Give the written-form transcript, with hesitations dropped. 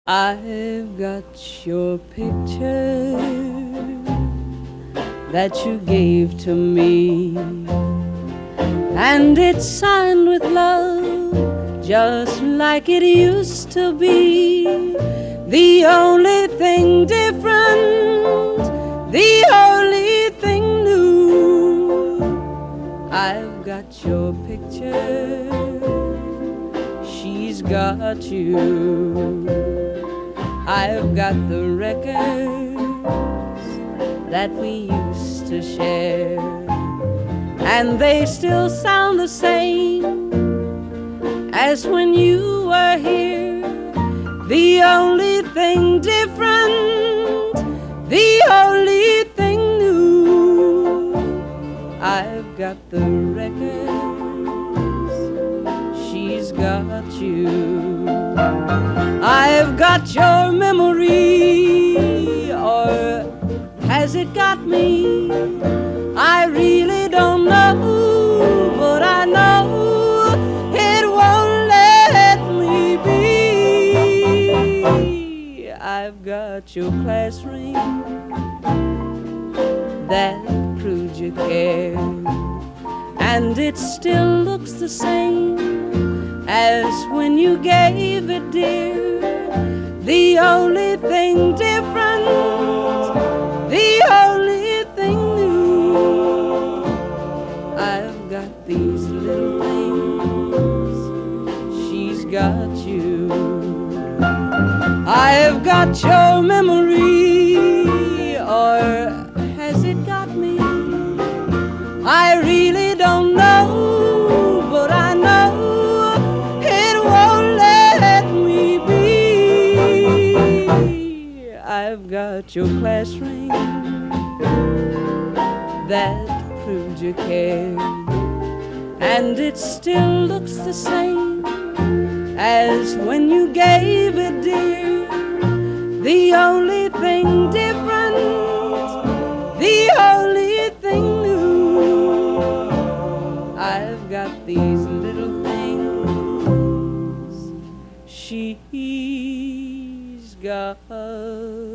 I've got your picture that you gave to me, and it's signed with love, just like it used to be. The only thing different, the only thing new, I've got your picture, she's got you. I've got the records that we used to share, and they still sound the same as when you were here. The only thing different, the only thing new, I've got the records, she's got you. I've got your memory, or has it got me? I really don't know, but I know it won't let me be. I've got your class ring that proved you cared, and it still looks the same as when you gave it, dear. The only thing different, the only thing new, I've got these little things, she's got you. I've got your memory, or has it got me? I really don't know, but I know it won't let me be. I've got your class ring that proved you cared, and it still looks the same as when you gave it, dear. The only thing different, the only thing new, I've got these little things, she's got